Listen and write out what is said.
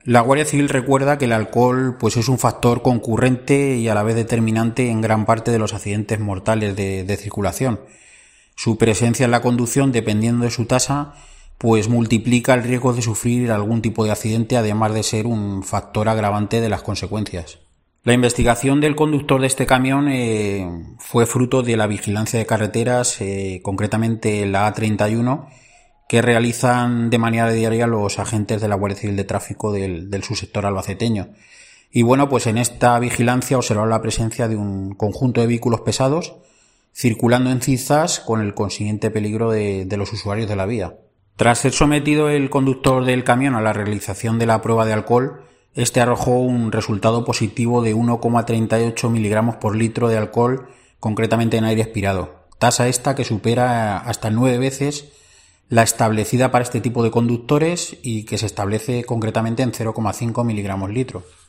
La Guardia Civil recuerda que el alcohol pues es un factor concurrente y a la vez determinante en gran parte de los accidentes mortales de circulación. Su presencia en la conducción, dependiendo de su tasa, pues multiplica el riesgo de sufrir algún tipo de accidente, además de ser un factor agravante de las consecuencias. La investigación del conductor de este camión fue fruto de la vigilancia de carreteras, concretamente la A31, que realizan de manera diaria los agentes de la Guardia Civil de Tráfico del subsector albaceteño. Y bueno, pues en esta vigilancia observaron la presencia de un conjunto de vehículos pesados circulando en zigzags con el consiguiente peligro de los usuarios de la vía. Tras ser sometido el conductor del camión a la realización de la prueba de alcohol, este arrojó un resultado positivo de 1,38 miligramos por litro de alcohol, concretamente en aire expirado, tasa esta que supera hasta 9 veces la establecida para este tipo de conductores y que se establece concretamente en 0,5 miligramos litro.